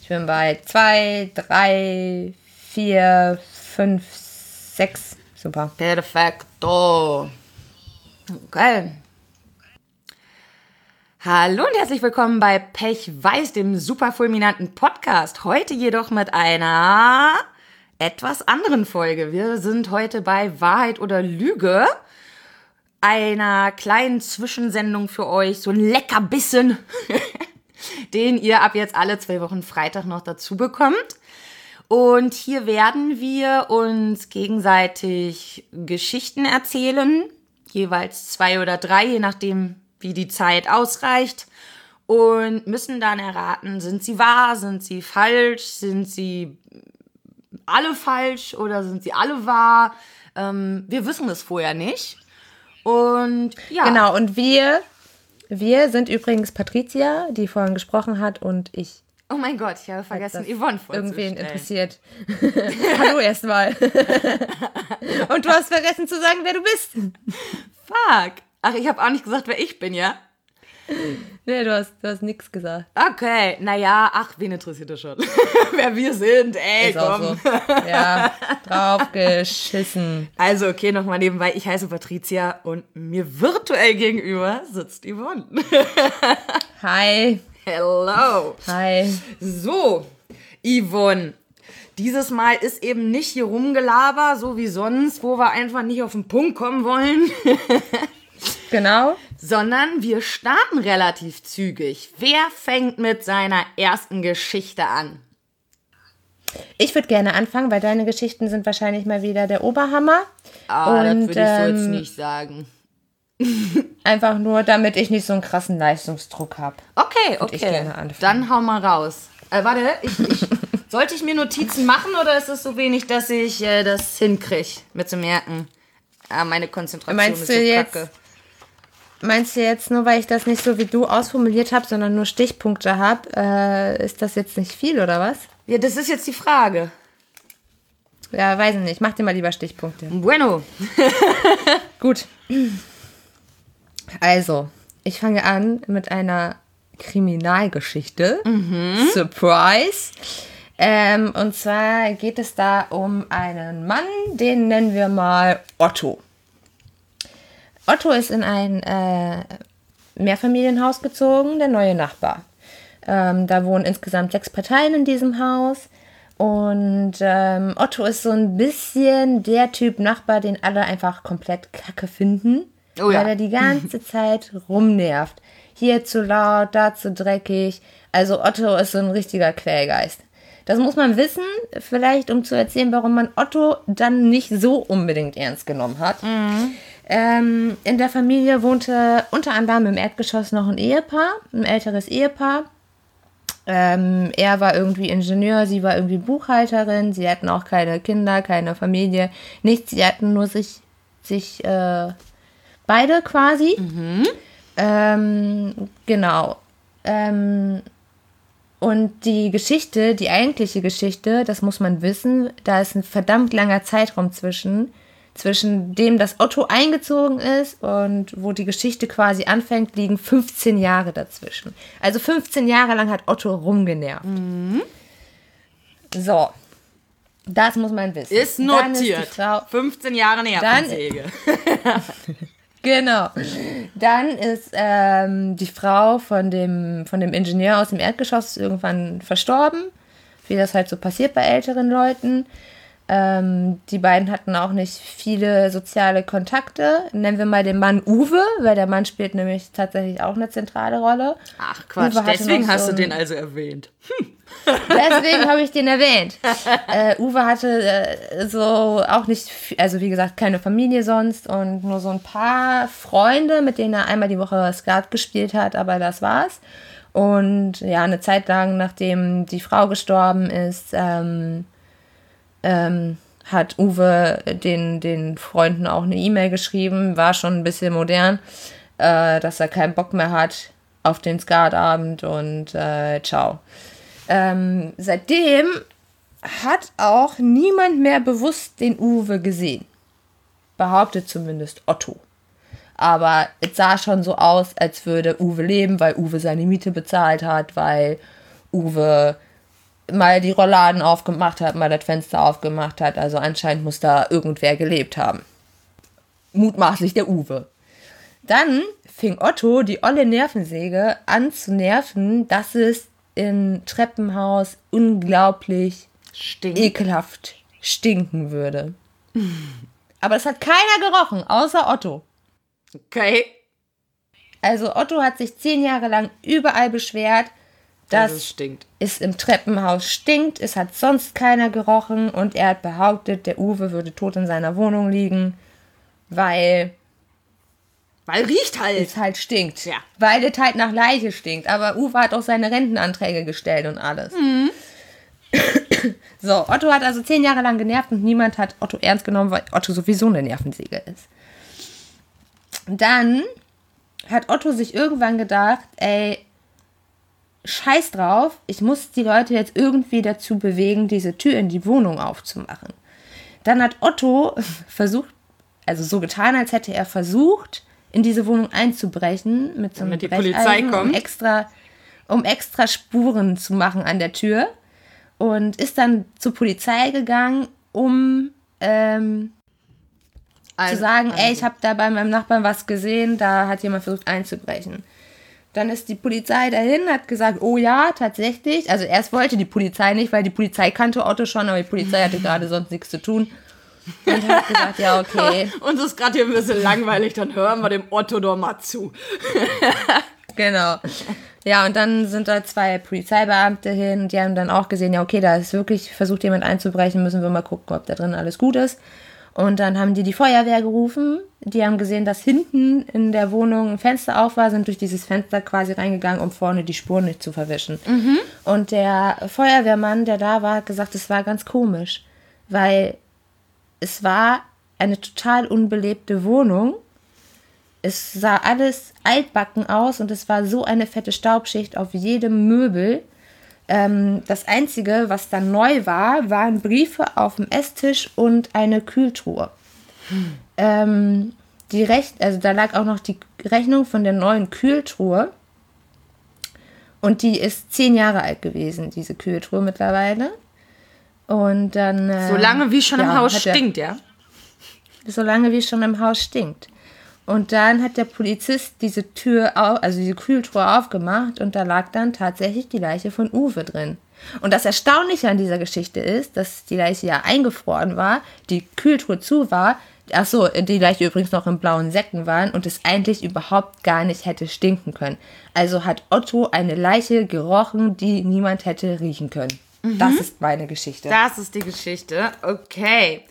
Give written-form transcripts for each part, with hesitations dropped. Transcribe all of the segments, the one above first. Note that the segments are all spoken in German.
bin bei 2, 3, 4, 5, 6. Super. Perfekto. Okay. Hallo und herzlich willkommen bei Pech Weiß, dem super fulminanten Podcast. Heute jedoch mit einer etwas anderen Folge. Wir sind heute bei Wahrheit oder Lüge, einer kleinen Zwischensendung für euch, so ein Leckerbissen, den ihr ab jetzt alle 2 Wochen Freitag noch dazu bekommt. Und hier werden wir uns gegenseitig Geschichten erzählen, jeweils 2 oder 3, je nachdem, wie die Zeit ausreicht. Und müssen dann erraten, sind sie wahr, sind sie falsch, sind sie alle falsch oder sind sie alle wahr? Wir wissen es vorher nicht. Und ja. Genau, und wir sind übrigens Patricia, die vorhin gesprochen hat, und ich. Oh mein Gott, ich habe vergessen, Yvonne vorzustellen. Irgendwen interessiert. Hallo erstmal. Und du hast vergessen zu sagen, wer du bist. Fuck. Ach, ich habe auch nicht gesagt, wer ich bin, ja? Nee, du hast nichts gesagt. Okay, naja, ach, wen interessiert das schon? Wer wir sind, ey, ist komm. Auch so. Ja, draufgeschissen. Also, okay, nochmal nebenbei, ich heiße Patricia und mir virtuell gegenüber sitzt Yvonne. Hi. Hello. Hi. So, Yvonne, dieses Mal ist eben nicht hier Rumgelaber, so wie sonst, wo wir einfach nicht auf den Punkt kommen wollen. Genau. Sondern wir starten relativ zügig. Wer fängt mit seiner ersten Geschichte an? Ich würde gerne anfangen, weil deine Geschichten sind wahrscheinlich mal wieder der Oberhammer. Ah, das würde ich so jetzt nicht sagen. Einfach nur, damit ich nicht so einen krassen Leistungsdruck habe. Okay. Dann hau mal raus. Warte, sollte ich mir Notizen machen oder ist es so wenig, dass ich das hinkriege, mir zu merken? Meine Konzentration ist so kacke. Meinst du jetzt, nur weil ich das nicht so wie du ausformuliert habe, sondern nur Stichpunkte habe, ist das jetzt nicht viel, oder was? Ja, das ist jetzt die Frage. Ja, weiß ich nicht. Mach dir mal lieber Stichpunkte. Bueno. Gut. Also, ich fange an mit einer Kriminalgeschichte. Surprise. Und zwar geht es da um einen Mann, den nennen wir mal Otto. Otto ist in ein Mehrfamilienhaus gezogen, der neue Nachbar. Da wohnen insgesamt 6 Parteien in diesem Haus. Und Otto ist so ein bisschen der Typ Nachbar, den alle einfach komplett kacke finden. Oh ja. Weil er die ganze Zeit rumnervt. Hier zu laut, da zu dreckig. Also Otto ist so ein richtiger Quälgeist. Das muss man wissen, vielleicht um zu erzählen, warum man Otto dann nicht so unbedingt ernst genommen hat. Mhm. In der Familie wohnte unter anderem im Erdgeschoss noch ein Ehepaar, ein älteres Ehepaar. Er war irgendwie Ingenieur, sie war irgendwie Buchhalterin, sie hatten auch keine Kinder, keine Familie, nichts, sie hatten nur sich beide quasi. Mhm. Genau. Und die Geschichte, die eigentliche Geschichte, das muss man wissen, da ist ein verdammt langer Zeitraum zwischen dem, dass Otto eingezogen ist und wo die Geschichte quasi anfängt, liegen 15 Jahre dazwischen. Also 15 Jahre lang hat Otto rumgenervt. Mhm. So, das muss man wissen. Ist notiert. Ist 15 Jahre Nervensäge. Genau. Dann ist die Frau von dem Ingenieur aus dem Erdgeschoss irgendwann verstorben, wie das halt so passiert bei älteren Leuten. Die beiden hatten auch nicht viele soziale Kontakte. Nennen wir mal den Mann Uwe, weil der Mann spielt nämlich tatsächlich auch eine zentrale Rolle. Ach Quatsch, deswegen hast du den also erwähnt. Deswegen habe ich den erwähnt. Uwe hatte so auch nicht, also wie gesagt, keine Familie sonst und nur so ein paar Freunde, mit denen er einmal die Woche Skat gespielt hat, aber das war's. Und ja, eine Zeit lang, nachdem die Frau gestorben ist, hat Uwe den Freunden auch eine E-Mail geschrieben, war schon ein bisschen modern, dass er keinen Bock mehr hat auf den Skatabend und ciao. Seitdem hat auch niemand mehr bewusst den Uwe gesehen. Behauptet zumindest Otto. Aber es sah schon so aus, als würde Uwe leben, weil Uwe seine Miete bezahlt hat, weil Uwe mal die Rollladen aufgemacht hat, mal das Fenster aufgemacht hat. Also anscheinend muss da irgendwer gelebt haben. Mutmaßlich der Uwe. Dann fing Otto, die olle Nervensäge, an zu nerven, dass es im Treppenhaus unglaublich ekelhaft stinken würde. Aber es hat keiner gerochen, außer Otto. Okay. Also Otto hat sich 10 Jahre lang überall beschwert, dass es stinkt. Es im Treppenhaus stinkt. Es hat sonst keiner gerochen und er hat behauptet, der Uwe würde tot in seiner Wohnung liegen, weil riecht halt. Es halt stinkt. Ja. Weil es halt nach Leiche stinkt. Aber Uwe hat auch seine Rentenanträge gestellt und alles. Mhm. So, Otto hat also 10 Jahre lang genervt und niemand hat Otto ernst genommen, weil Otto sowieso eine Nervensäge ist. Dann hat Otto sich irgendwann gedacht, ey, scheiß drauf, ich muss die Leute jetzt irgendwie dazu bewegen, diese Tür in die Wohnung aufzumachen. Dann hat Otto versucht, also so getan, als hätte er versucht, in diese Wohnung einzubrechen, mit so einem Damit die Polizei kommt. um extra Spuren zu machen an der Tür. Und ist dann zur Polizei gegangen, um zu sagen, ey, ich habe da bei meinem Nachbarn was gesehen, da hat jemand versucht einzubrechen. Dann ist die Polizei dahin, hat gesagt, oh ja, tatsächlich. Also erst wollte die Polizei nicht, weil die Polizei kannte Otto schon, aber die Polizei hatte gerade sonst nichts zu tun. Und hat gesagt, ja, okay. Uns ist gerade hier ein bisschen langweilig, dann hören wir dem Otto doch mal zu. Genau. Ja, und dann sind da 2 Polizeibeamte hin, die haben dann auch gesehen, ja, okay, da ist wirklich versucht, jemand einzubrechen, müssen wir mal gucken, ob da drin alles gut ist. Und dann haben die Feuerwehr gerufen, die haben gesehen, dass hinten in der Wohnung ein Fenster auf war, sind durch dieses Fenster quasi reingegangen, um vorne die Spuren nicht zu verwischen. Mhm. Und der Feuerwehrmann, der da war, hat gesagt, es war ganz komisch, weil es war eine total unbelebte Wohnung. Es sah alles altbacken aus und es war so eine fette Staubschicht auf jedem Möbel. Das Einzige, was dann neu war, waren Briefe auf dem Esstisch und eine Kühltruhe. Also da lag auch noch die Rechnung von der neuen Kühltruhe. Und die ist 10 Jahre alt gewesen, diese Kühltruhe mittlerweile. Und dann... so lange wie schon im Haus stinkt, ja? So lange wie schon im Haus stinkt. Und dann hat der Polizist diese diese Kühltruhe aufgemacht und da lag dann tatsächlich die Leiche von Uwe drin. Und das Erstaunliche an dieser Geschichte ist, dass die Leiche ja eingefroren war, die Kühltruhe zu war, die Leiche übrigens noch in blauen Säcken waren und es eigentlich überhaupt gar nicht hätte stinken können. Also hat Otto eine Leiche gerochen, die niemand hätte riechen können. Mhm. Das ist meine Geschichte. Das ist die Geschichte. Okay.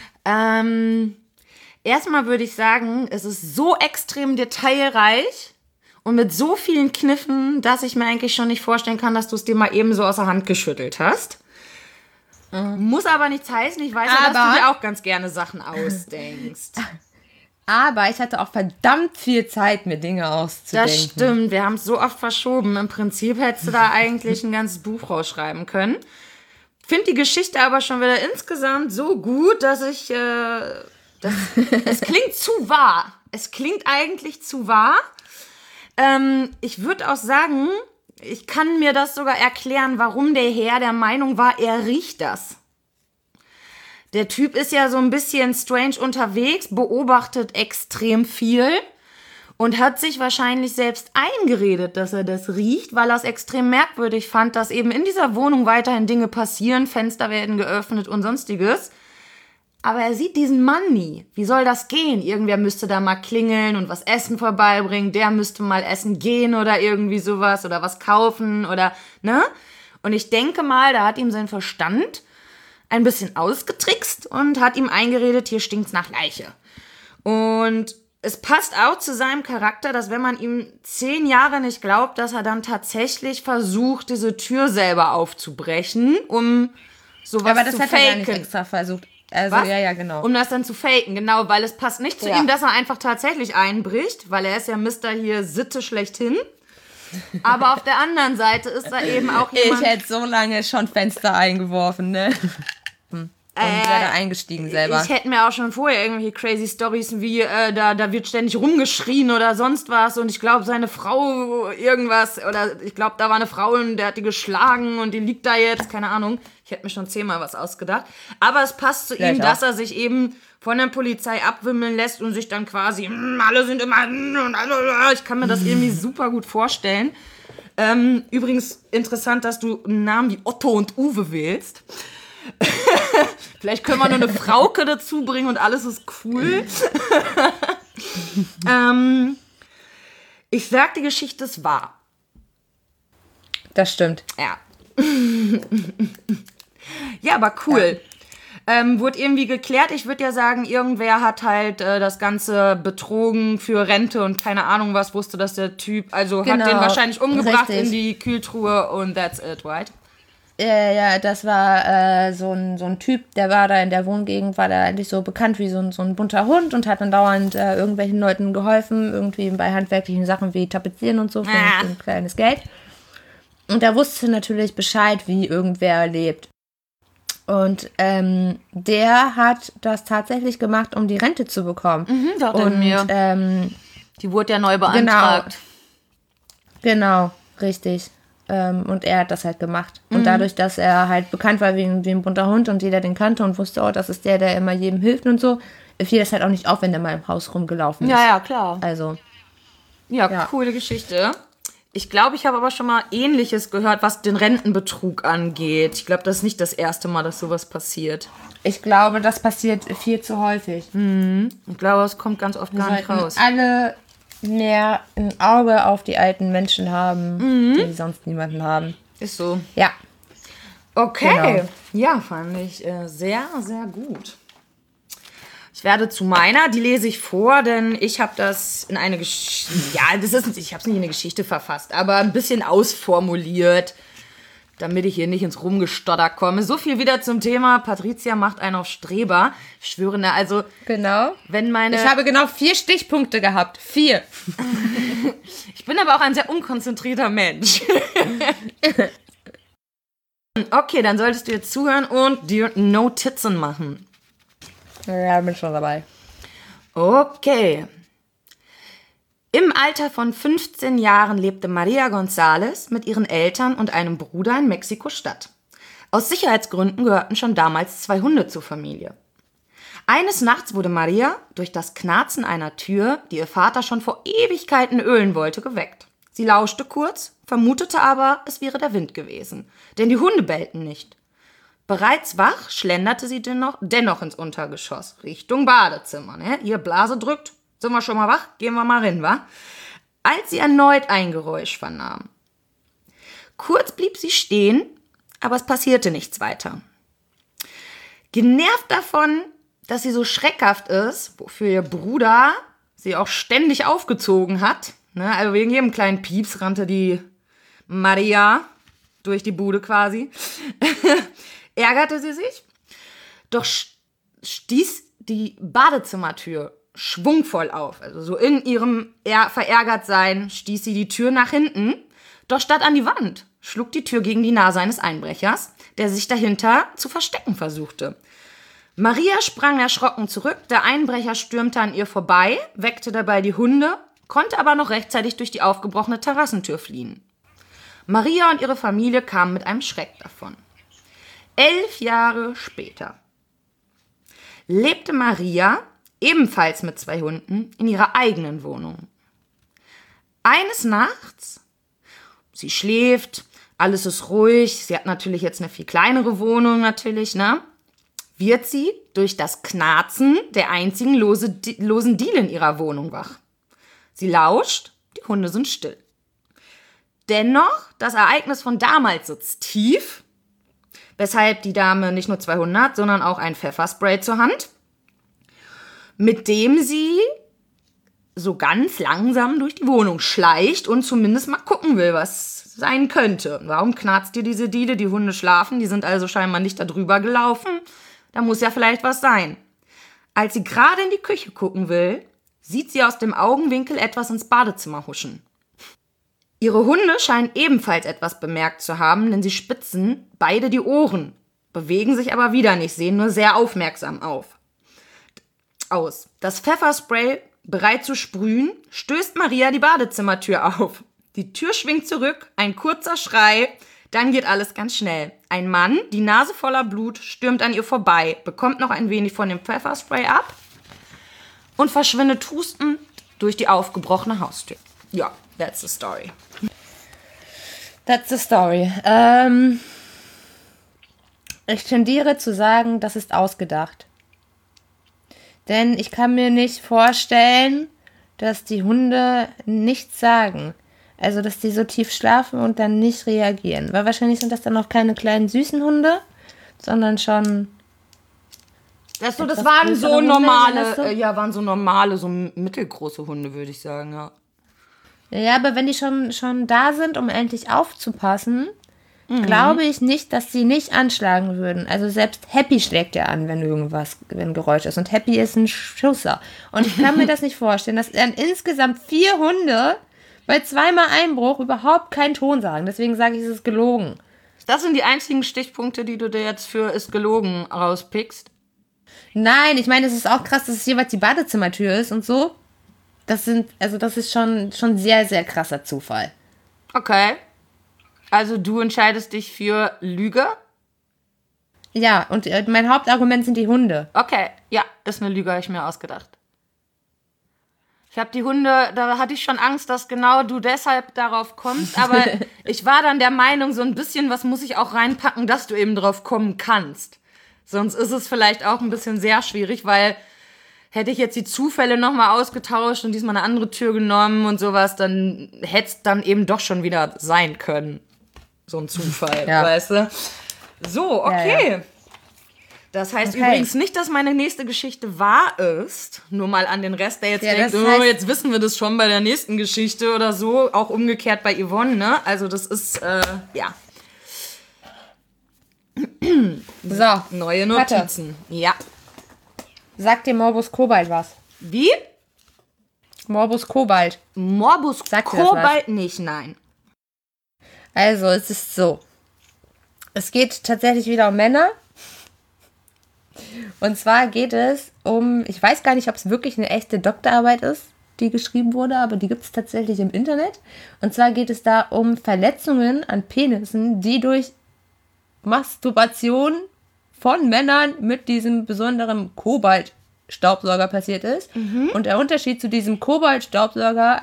Erstmal würde ich sagen, es ist so extrem detailreich und mit so vielen Kniffen, dass ich mir eigentlich schon nicht vorstellen kann, dass du es dir mal eben so aus der Hand geschüttelt hast. Muss aber nichts heißen. Ich weiß ja, dass du dir auch ganz gerne Sachen ausdenkst. Aber ich hatte auch verdammt viel Zeit, mir Dinge auszudenken. Das stimmt. Wir haben es so oft verschoben. Im Prinzip hättest du da eigentlich ein ganzes Buch rausschreiben können. Finde die Geschichte aber schon wieder insgesamt so gut, dass ich... es klingt zu wahr. Es klingt eigentlich zu wahr. Ich würde auch sagen, ich kann mir das sogar erklären, warum der Herr der Meinung war, er riecht das. Der Typ ist ja so ein bisschen strange unterwegs, beobachtet extrem viel und hat sich wahrscheinlich selbst eingeredet, dass er das riecht, weil er es extrem merkwürdig fand, dass eben in dieser Wohnung weiterhin Dinge passieren, Fenster werden geöffnet und sonstiges. Aber er sieht diesen Mann nie. Wie soll das gehen? Irgendwer müsste da mal klingeln und was Essen vorbeibringen. Der müsste mal essen gehen oder irgendwie sowas oder was kaufen oder, ne? Und ich denke mal, da hat ihm sein Verstand ein bisschen ausgetrickst und hat ihm eingeredet, hier stinkt's nach Leiche. Und es passt auch zu seinem Charakter, dass wenn man ihm 10 Jahre nicht glaubt, dass er dann tatsächlich versucht, diese Tür selber aufzubrechen, um sowas zu faken. Aber das hat er gar nicht extra versucht. Also, was? Ja, genau. Um das dann zu faken, genau, weil es passt nicht zu ihm, dass er einfach tatsächlich einbricht, weil er ist ja Mister hier Sitte schlechthin. Aber auf der anderen Seite ist da eben auch jemand... Ich hätte so lange schon Fenster eingeworfen, ne? Und wäre da eingestiegen selber. Ich hätte mir auch schon vorher irgendwelche crazy Stories wie, da wird ständig rumgeschrien oder sonst was und ich glaube, seine Frau irgendwas, oder ich glaube, da war eine Frau und der hat die geschlagen und die liegt da jetzt, keine Ahnung. Ich hätte mir schon 10-mal was ausgedacht. Aber es passt zu ihm, dass er sich eben von der Polizei abwimmeln lässt und sich dann quasi, alle sind immer, ich kann mir das irgendwie super gut vorstellen. Übrigens interessant, dass du einen Namen wie Otto und Uwe wählst. Vielleicht können wir nur eine Frauke dazu bringen und alles ist cool. Ich sag, die Geschichte ist wahr. Das stimmt. Ja. Ja, aber cool. Ja. Wurde irgendwie geklärt. Ich würde ja sagen, irgendwer hat halt das Ganze betrogen für Rente und keine Ahnung was, wusste, dass der Typ, also hat den wahrscheinlich umgebracht in die Kühltruhe und that's it, right? Ja, das war so ein Typ, der war da in der Wohngegend, war da eigentlich so bekannt wie so ein bunter Hund und hat dann dauernd irgendwelchen Leuten geholfen, irgendwie bei handwerklichen Sachen wie Tapezieren und so für ein kleines Geld. Und er wusste natürlich Bescheid, wie irgendwer lebt. Und der hat das tatsächlich gemacht, um die Rente zu bekommen. Dachte und mir. Die wurde ja neu beantragt. Genau, richtig. Und er hat das halt gemacht. Und dadurch, dass er halt bekannt war wie ein bunter Hund und jeder den kannte und wusste, oh, das ist der immer jedem hilft und so, fiel das halt auch nicht auf, wenn der mal im Haus rumgelaufen ist. Ja, klar. Also. Ja, coole Geschichte. Ich glaube, ich habe aber schon mal Ähnliches gehört, was den Rentenbetrug angeht. Ich glaube, das ist nicht das erste Mal, dass sowas passiert. Ich glaube, das passiert viel zu häufig. Ich glaube, es kommt ganz oft gar nicht raus. Alle mehr ein Auge auf die alten Menschen haben, die sonst niemanden haben. Ist so. Ja. Okay. Genau. Ja, fand ich sehr, sehr gut. Ich werde zu meiner, die lese ich vor, denn ich habe das in eine Geschichte, ich habe es nicht in eine Geschichte verfasst, aber ein bisschen ausformuliert, damit ich hier nicht ins Rumgestotter komme. So viel wieder zum Thema, Patricia macht einen auf Streber. Ich schwöre, also... Genau. Wenn meine... Ich habe genau 4 Stichpunkte gehabt. 4. Ich bin aber auch ein sehr unkonzentrierter Mensch. Okay, dann solltest du jetzt zuhören und dir Notizen machen. Ja, bin schon dabei. Okay. Im Alter von 15 Jahren lebte Maria González mit ihren Eltern und einem Bruder in Mexiko-Stadt. Aus Sicherheitsgründen gehörten schon damals 2 Hunde zur Familie. Eines Nachts wurde Maria durch das Knarzen einer Tür, die ihr Vater schon vor Ewigkeiten ölen wollte, geweckt. Sie lauschte kurz, vermutete aber, es wäre der Wind gewesen, denn die Hunde bellten nicht. Bereits wach schlenderte sie dennoch ins Untergeschoss, Richtung Badezimmer. Ne? Ihr Blase drückt. Sind wir schon mal wach? Gehen wir mal rein, wa? Als sie erneut ein Geräusch vernahm. Kurz blieb sie stehen, aber es passierte nichts weiter. Genervt davon, dass sie so schreckhaft ist, wofür ihr Bruder sie auch ständig aufgezogen hat, ne? Also wegen jedem kleinen Pieps rannte die Maria durch die Bude quasi, ärgerte sie sich, doch stieß die Badezimmertür schwungvoll auf. Also so in ihrem Verärgertsein stieß sie die Tür nach hinten, doch statt an die Wand schlug die Tür gegen die Nase eines Einbrechers, der sich dahinter zu verstecken versuchte. Maria sprang erschrocken zurück, der Einbrecher stürmte an ihr vorbei, weckte dabei die Hunde, konnte aber noch rechtzeitig durch die aufgebrochene Terrassentür fliehen. Maria und ihre Familie kamen mit einem Schreck davon. 11 Jahre später lebte Maria, ebenfalls mit 2 Hunden, in ihrer eigenen Wohnung. Eines Nachts, sie schläft, alles ist ruhig, sie hat natürlich jetzt eine viel kleinere Wohnung, ne? Wird sie durch das Knarzen der einzigen losen Diele in ihrer Wohnung wach. Sie lauscht, die Hunde sind still. Dennoch, das Ereignis von damals sitzt tief, weshalb die Dame nicht nur 2 Hunde hat, sondern auch ein Pfefferspray zur Hand, mit dem sie so ganz langsam durch die Wohnung schleicht und zumindest mal gucken will, was sein könnte. Warum knarzt ihr diese Diele? Die Hunde schlafen, die sind also scheinbar nicht da drüber gelaufen. Da muss ja vielleicht was sein. Als sie gerade in die Küche gucken will, sieht sie aus dem Augenwinkel etwas ins Badezimmer huschen. Ihre Hunde scheinen ebenfalls etwas bemerkt zu haben, denn sie spitzen beide die Ohren. bewegen sich aber wieder nicht, sehen nur sehr aufmerksam aus. Das Pfefferspray, bereit zu sprühen, stößt Maria die Badezimmertür auf. Die Tür schwingt zurück, ein kurzer Schrei, dann geht alles ganz schnell. Ein Mann, die Nase voller Blut, stürmt an ihr vorbei, bekommt noch ein wenig von dem Pfefferspray ab und verschwindet hustend durch die aufgebrochene Haustür. Ja, that's the story. That's the story. Ich tendiere zu sagen, das ist ausgedacht. Denn ich kann mir nicht vorstellen, dass die Hunde nichts sagen. Also, dass die so tief schlafen und dann nicht reagieren. Weil wahrscheinlich sind das dann noch keine kleinen süßen Hunde, sondern schon... Das waren so normale, waren so normale, so mittelgroße Hunde, würde ich sagen, ja. Ja, aber wenn die schon da sind, um endlich aufzupassen, glaube ich nicht, dass sie nicht anschlagen würden. Also selbst Happy schlägt ja an, wenn ein Geräusch ist. Und Happy ist ein Schusser. Und ich kann mir das nicht vorstellen, dass dann insgesamt 4 Hunde bei 2-mal Einbruch überhaupt keinen Ton sagen. Deswegen sage ich, es ist gelogen. Das sind die einzigen Stichpunkte, die du dir jetzt für ist gelogen rauspickst. Nein, ich meine, es ist auch krass, dass es jeweils die Badezimmertür ist und so. Das ist schon sehr, sehr krasser Zufall. Okay. Also du entscheidest dich für Lüge? Ja, und mein Hauptargument sind die Hunde. Okay, ja, ist eine Lüge, habe ich mir ausgedacht. Ich habe die Hunde, da hatte ich schon Angst, dass genau du deshalb darauf kommst, aber ich war dann der Meinung, so ein bisschen, was muss ich auch reinpacken, dass du eben drauf kommen kannst. Sonst ist es vielleicht auch ein bisschen sehr schwierig, weil hätte ich jetzt die Zufälle nochmal ausgetauscht und diesmal eine andere Tür genommen und sowas, dann hätte es dann eben doch schon wieder sein können. So ein Zufall, weißt du? So, okay. Ja. Das heißt übrigens nicht, dass meine nächste Geschichte wahr ist. Nur mal an den Rest, der jetzt denkt, jetzt wissen wir das schon bei der nächsten Geschichte oder so. Auch umgekehrt bei Yvonne, ne? Also das ist, ja. So. Neue Notizen. Warte. Ja. Sagt dir Morbus Cobalt was? Wie? Morbus Cobalt. Morbus Cobalt nicht, nein. Also, es ist so. Es geht tatsächlich wieder um Männer. Und zwar geht es um, ich weiß gar nicht, ob es wirklich eine echte Doktorarbeit ist, die geschrieben wurde, aber die gibt es tatsächlich im Internet. Und zwar geht es da um Verletzungen an Penissen, die durch Masturbation von Männern mit diesem besonderen Kobalt-Staubsauger passiert ist. Mhm. Und der Unterschied zu diesem Kobalt-Staubsauger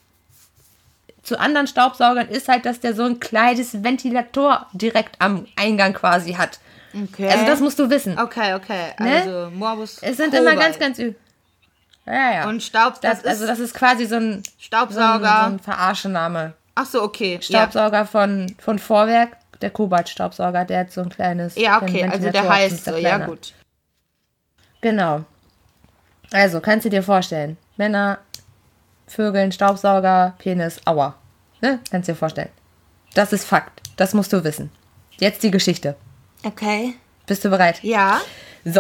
zu anderen Staubsaugern ist halt, dass der so ein kleines Ventilator direkt am Eingang quasi hat. Okay. Also das musst du wissen. Okay. Ne? Also Morbus Es sind Cobalt. immer ganz Ja. Und das ist quasi so ein Staubsauger. So ein Verarschename. Ach so, okay. Staubsauger von Vorwerk, der Kobalt-Staubsauger, der hat so ein kleines... Ja, okay, also der heißt so, ja gut. Genau. Also, kannst du dir vorstellen, Männer, Vögeln, Staubsauger, Penis, Aua. Ne? Kannst du dir vorstellen. Das ist Fakt. Das musst du wissen. Jetzt die Geschichte. Okay. Bist du bereit? Ja. So.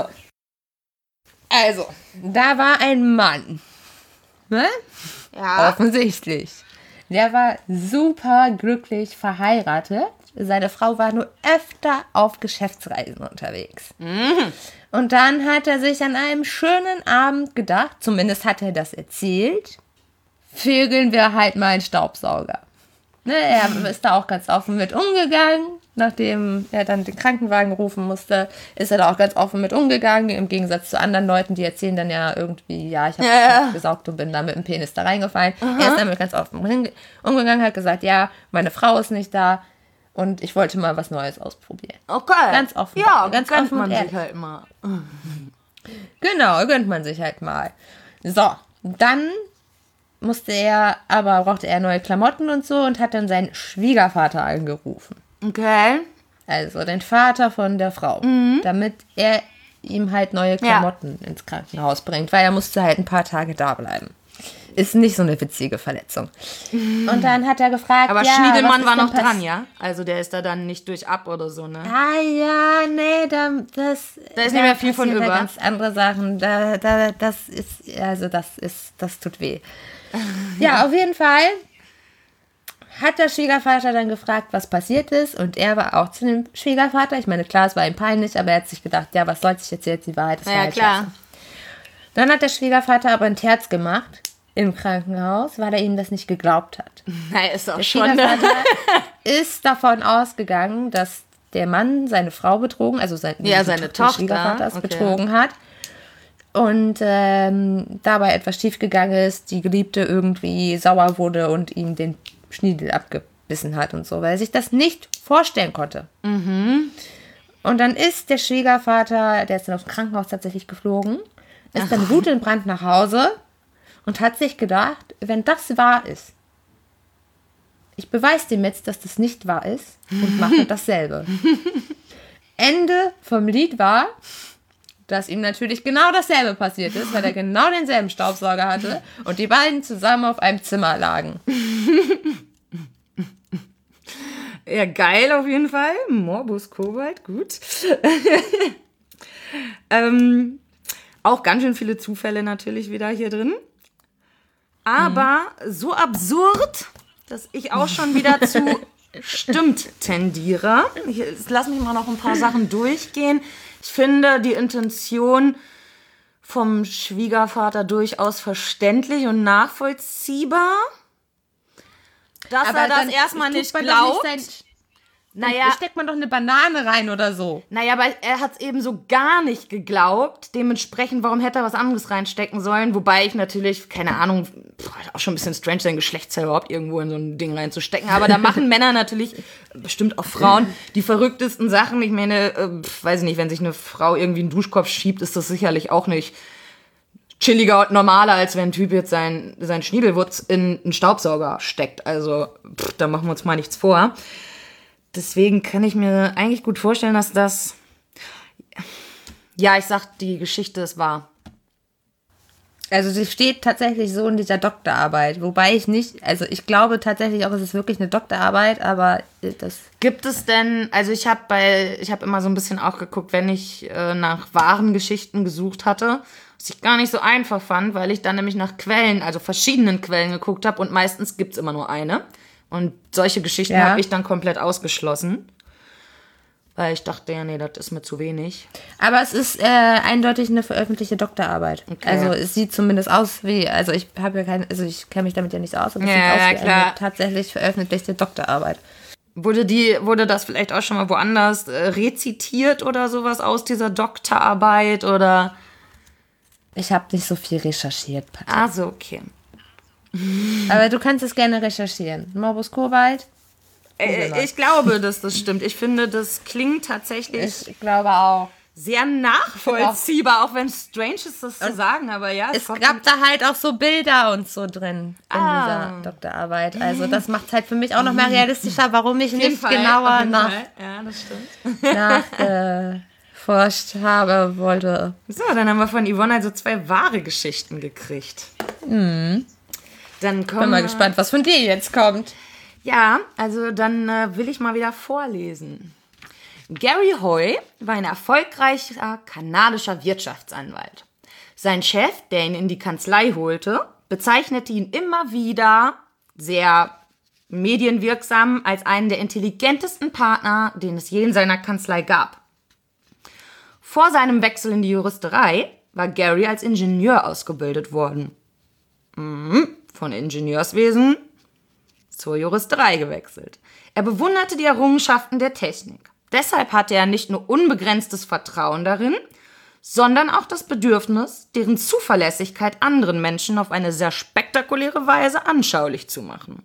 Also, da war ein Mann. Ne? Ja. Offensichtlich. Der war super glücklich verheiratet. Seine Frau war nur öfter auf Geschäftsreisen unterwegs. Mhm. Und dann hat er sich an einem schönen Abend gedacht, zumindest hat er das erzählt, vögeln wir halt mal einen Staubsauger. Ne, er ist da auch ganz offen mit umgegangen. Nachdem er dann den Krankenwagen rufen musste, ist er da auch ganz offen mit umgegangen. Im Gegensatz zu anderen Leuten, die erzählen dann ja irgendwie, ja, ich habe gesaugt und bin da mit dem Penis da reingefallen. Aha. Er ist damit ganz offen umgegangen, hat gesagt, ja, meine Frau ist nicht da und ich wollte mal was Neues ausprobieren. Okay. Ganz offen. Ja, ganz gönnt offen man und sich halt mal. Genau, gönnt man sich halt mal. So, dann brauchte er neue Klamotten und so und hat dann seinen Schwiegervater angerufen. Okay. Also den Vater von der Frau, damit er ihm halt neue Klamotten ins Krankenhaus bringt, weil er musste halt ein paar Tage da bleiben. Ist nicht so eine witzige Verletzung. Und dann hat er gefragt, aber Schniedelmann war noch dran, ja? Also der ist da dann nicht durch ab oder so, ne? Ah ja, nee, da ist nicht mehr viel von über. Ganz andere Sachen, das tut weh. Ja, auf jeden Fall hat der Schwiegervater dann gefragt, was passiert ist. Und er war auch zu dem Schwiegervater. Ich meine, klar, es war ihm peinlich, aber er hat sich gedacht, ja, was soll ich jetzt die Wahrheit? Das war halt klar. scheiße. Dann hat der Schwiegervater aber ein Terz gemacht im Krankenhaus, weil er ihm das nicht geglaubt hat. Na, ist auch Der schon. Schwiegervater ist davon ausgegangen, dass der Mann seine Frau betrogen, also seine Tochter, Schwiegervaters betrogen hat. Und dabei etwas schiefgegangen ist, die Geliebte irgendwie sauer wurde und ihm den Schniedel abgebissen hat und so, weil er sich das nicht vorstellen konnte. Und dann ist der Schwiegervater, der ist dann aufs Krankenhaus tatsächlich geflogen, ist dann wutentbrannt nach Hause und hat sich gedacht, wenn das wahr ist, ich beweise dem jetzt, dass das nicht wahr ist und mache dasselbe. Ende vom Lied war, dass ihm natürlich genau dasselbe passiert ist, weil er genau denselben Staubsauger hatte und die beiden zusammen auf einem Zimmer lagen. Ja, geil auf jeden Fall. Morbus Kobalt, gut. Auch ganz schön viele Zufälle natürlich wieder hier drin. Aber so absurd, dass ich auch schon wieder zu stimmt tendiere. Lass mich mal noch ein paar Sachen durchgehen. Ich finde die Intention vom Schwiegervater durchaus verständlich und nachvollziehbar. Dass Aber er das dann erstmal tut nicht man doch glaubt. nicht Naja, Da steckt man doch eine Banane rein oder so. naja, aber er hat es eben so gar nicht geglaubt. Dementsprechend, warum hätte er was anderes reinstecken sollen? Wobei ich natürlich, keine Ahnung, auch schon ein bisschen strange, sein Geschlechtsteil überhaupt irgendwo in so ein Ding reinzustecken. Aber da machen Männer natürlich, bestimmt auch Frauen, die verrücktesten Sachen. Ich meine, weiß ich nicht, wenn sich eine Frau irgendwie einen Duschkopf schiebt, ist das sicherlich auch nicht chilliger und normaler, als wenn ein Typ jetzt sein Schniedelwurz in einen Staubsauger steckt. Also, da machen wir uns mal nichts vor. Deswegen kann ich mir eigentlich gut vorstellen, dass das... Ja, ich sag, die Geschichte ist wahr. Also sie steht tatsächlich so in dieser Doktorarbeit, wobei ich nicht, also ich glaube tatsächlich auch, es ist wirklich eine Doktorarbeit, aber das... Gibt es denn, also ich habe immer so ein bisschen auch geguckt, wenn ich nach wahren Geschichten gesucht hatte, was ich gar nicht so einfach fand, weil ich dann nämlich nach Quellen, also verschiedenen Quellen geguckt habe und meistens gibt's immer nur eine. Und solche Geschichten habe ich dann komplett ausgeschlossen. Weil ich dachte, ja, nee, das ist mir zu wenig. Aber es ist eindeutig eine veröffentlichte Doktorarbeit. Okay. Also es sieht zumindest aus wie, also ich habe ja keine, also ich kenne mich damit ja nicht so aus, aber es sieht aus wie eine tatsächlich veröffentlichte Doktorarbeit. Wurde das vielleicht auch schon mal woanders rezitiert oder sowas aus dieser Doktorarbeit oder? Ich habe nicht so viel recherchiert, Patrick. Also, okay. Aber du kannst es gerne recherchieren. Morbus Kobalt. Ich glaube, dass das stimmt. Ich finde, das klingt tatsächlich Ich glaube auch. sehr nachvollziehbar, auch wenn es strange ist, das zu sagen, aber ja. Es gab da halt auch so Bilder und so drin in dieser Doktorarbeit. Also das macht es halt für mich auch noch mehr realistischer, warum ich nicht genauer Ja, das stimmt. nachforscht habe wollte. So, dann haben wir von Yvonne also 2 wahre Geschichten gekriegt. Dann Bin mal gespannt, was von dir jetzt kommt. Ja, also dann will ich mal wieder vorlesen. Gary Hoy war ein erfolgreicher kanadischer Wirtschaftsanwalt. Sein Chef, der ihn in die Kanzlei holte, bezeichnete ihn immer wieder sehr medienwirksam als einen der intelligentesten Partner, den es je in seiner Kanzlei gab. Vor seinem Wechsel in die Juristerei war Gary als Ingenieur ausgebildet worden. Von Ingenieurswesen zur Juristerei gewechselt. Er bewunderte die Errungenschaften der Technik. Deshalb hatte er nicht nur unbegrenztes Vertrauen darin, sondern auch das Bedürfnis, deren Zuverlässigkeit anderen Menschen auf eine sehr spektakuläre Weise anschaulich zu machen.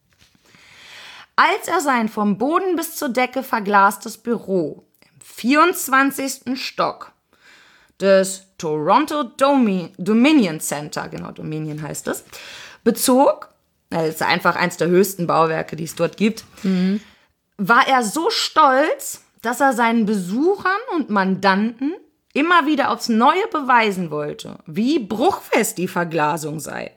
Als er sein vom Boden bis zur Decke verglastes Büro im 24. Stock des Toronto Dominion Center, genau, Dominion heißt es, bezog, das ist einfach eins der höchsten Bauwerke, die es dort gibt, war er so stolz, dass er seinen Besuchern und Mandanten immer wieder aufs Neue beweisen wollte, wie bruchfest die Verglasung sei.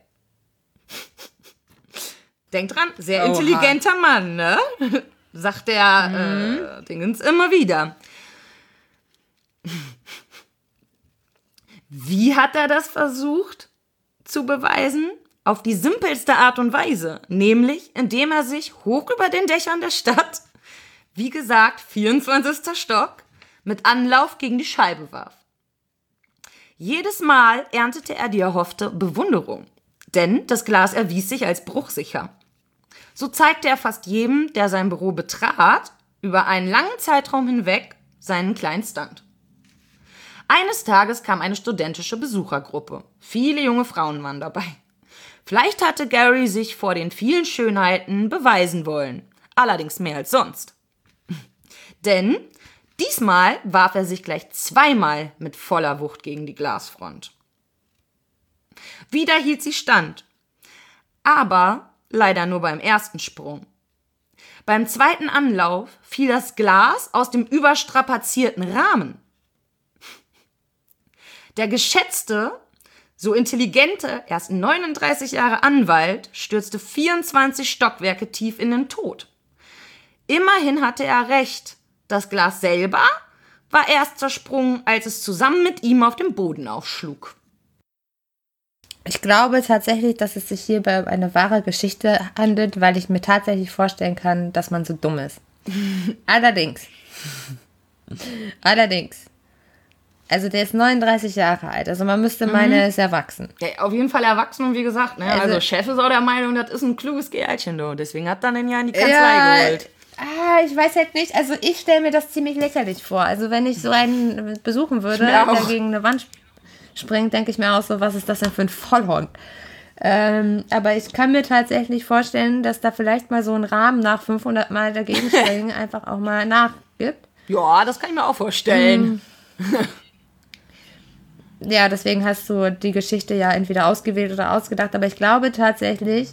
Denkt dran, sehr intelligenter Mann, ne? Sagt der Dingens immer wieder. Wie hat er das versucht zu beweisen? Auf die simpelste Art und Weise, nämlich indem er sich hoch über den Dächern der Stadt, wie gesagt 24. Stock, mit Anlauf gegen die Scheibe warf. Jedes Mal erntete er die erhoffte Bewunderung, denn das Glas erwies sich als bruchsicher. So zeigte er fast jedem, der sein Büro betrat, über einen langen Zeitraum hinweg seinen kleinen Stunt. Eines Tages kam eine studentische Besuchergruppe. Viele junge Frauen waren dabei. Vielleicht hatte Gary sich vor den vielen Schönheiten beweisen wollen, allerdings mehr als sonst. Denn diesmal warf er sich gleich zweimal mit voller Wucht gegen die Glasfront. Wieder hielt sie stand, aber leider nur beim ersten Sprung. Beim zweiten Anlauf fiel das Glas aus dem überstrapazierten Rahmen. Der geschätzte, so intelligente, erst 39 Jahre Anwalt stürzte 24 Stockwerke tief in den Tod. Immerhin hatte er recht. Das Glas selber war erst zersprungen, als es zusammen mit ihm auf dem Boden aufschlug. Ich glaube tatsächlich, dass es sich hierbei um eine wahre Geschichte handelt, weil ich mir tatsächlich vorstellen kann, dass man so dumm ist. Allerdings. Also der ist 39 Jahre alt, also man müsste meinen, er ist erwachsen. Ja, auf jeden Fall erwachsen und wie gesagt, ne? Also Chef ist auch der Meinung, das ist ein kluges Kerlchen, du. Deswegen hat er den ja in die Kanzlei geholt. Ich weiß halt nicht, also ich stelle mir das ziemlich lächerlich vor. Also wenn ich so einen besuchen würde, der gegen eine Wand springt, denke ich mir auch so, was ist das denn für ein Vollhorn? Aber ich kann mir tatsächlich vorstellen, dass da vielleicht mal so ein Rahmen nach 500 Mal dagegen springen einfach auch mal nachgibt. Ja, das kann ich mir auch vorstellen. Ja, deswegen hast du die Geschichte ja entweder ausgewählt oder ausgedacht, aber ich glaube tatsächlich,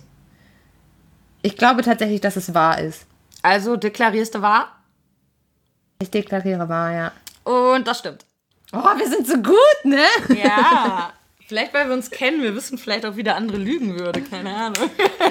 dass es wahr ist. Also deklarierst du wahr? Ich deklariere wahr, ja. Und das stimmt. Oh, wir sind so gut, ne? Ja, vielleicht weil wir uns kennen, wir wissen vielleicht auch, wie der andere lügen würde, keine Ahnung.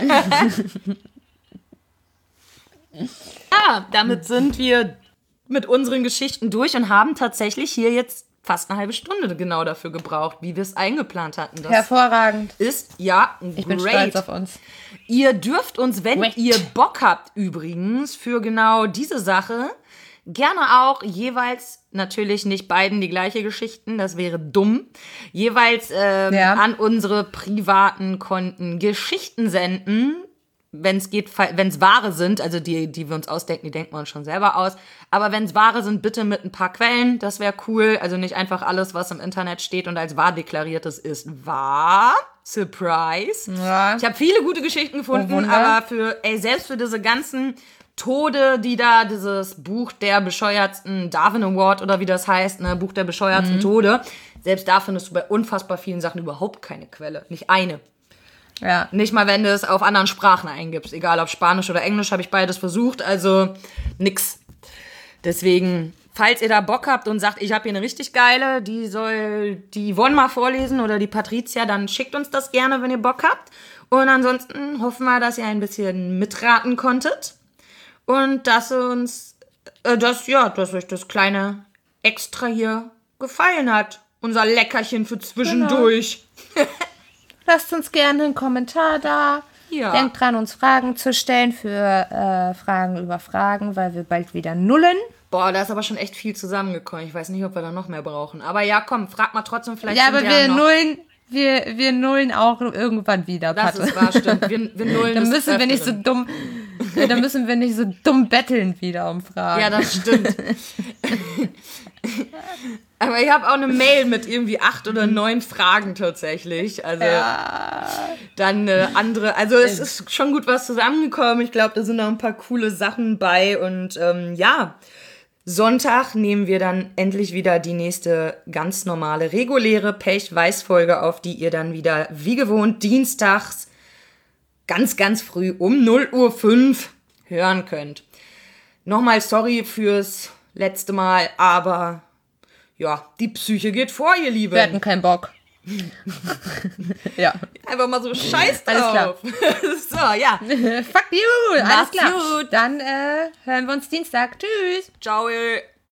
Ja, damit sind wir mit unseren Geschichten durch und haben tatsächlich hier jetzt fast eine halbe Stunde genau dafür gebraucht, wie wir es eingeplant hatten. Das hervorragend. Ist, ja, ich bin stolz auf uns. Ihr dürft uns, wenn ihr Bock habt übrigens, für genau diese Sache, gerne auch jeweils, natürlich nicht beiden die gleiche Geschichten, das wäre dumm, jeweils an unsere privaten Konten Geschichten senden, wenn es geht, wenn es wahre sind, also die wir uns ausdenken, die denken wir uns schon selber aus. Aber wenn es wahre sind, bitte mit ein paar Quellen, das wäre cool. Also nicht einfach alles, was im Internet steht und als wahr deklariertes ist wahr. Surprise. Ja. Ich habe viele gute Geschichten gefunden, aber selbst für diese ganzen Tode, die da, dieses Buch der bescheuertsten Darwin Award oder wie das heißt, ne, Buch der bescheuertsten Tode, selbst da findest du bei unfassbar vielen Sachen überhaupt keine Quelle. Nicht eine. Ja. Nicht mal, wenn du es auf anderen Sprachen eingibst. Egal, ob Spanisch oder Englisch, habe ich beides versucht. Also nix. Deswegen, falls ihr da Bock habt und sagt, ich habe hier eine richtig geile, die soll die Yvonne mal vorlesen oder die Patricia, dann schickt uns das gerne, wenn ihr Bock habt. Und ansonsten hoffen wir, dass ihr ein bisschen mitraten konntet. Und dass euch das kleine Extra hier gefallen hat. Unser Leckerchen für zwischendurch. Genau. Lasst uns gerne einen Kommentar da. Ja. Denkt dran, uns Fragen zu stellen für Fragen über Fragen, weil wir bald wieder nullen. Boah, da ist aber schon echt viel zusammengekommen. Ich weiß nicht, ob wir da noch mehr brauchen. Aber ja, komm, frag mal trotzdem vielleicht. Ja, aber wir nullen auch irgendwann wieder, Patte. Das ist wahr, stimmt. Wir nullen dann müssen wir nicht so dumm. Dann müssen wir nicht so dumm betteln wieder um Fragen. Ja, das stimmt. Aber ich habe auch eine Mail mit irgendwie 8 oder 9 Fragen tatsächlich. Also dann andere. Also es ist schon gut was zusammengekommen. Ich glaube, da sind noch ein paar coole Sachen bei. Und Sonntag nehmen wir dann endlich wieder die nächste ganz normale, reguläre Pech-Weiß-Folge auf, die ihr dann wieder wie gewohnt dienstags ganz, ganz früh um 0:05 Uhr hören könnt. Nochmal sorry fürs letzte Mal, aber ja, die Psyche geht vor, ihr Lieben. Wir hatten keinen Bock. Ja. Einfach mal so scheiß drauf. Alles klar. So, ja. Fuck you. Alles klar. Gut. Dann hören wir uns Dienstag. Tschüss. Ciao.